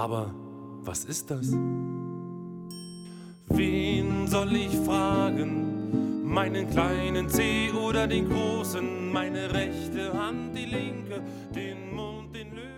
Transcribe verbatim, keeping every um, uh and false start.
Aber was ist das? Wen soll ich fragen? Meinen kleinen Zeh oder den großen? Meine rechte Hand, die linke, den Mund, den Löwen.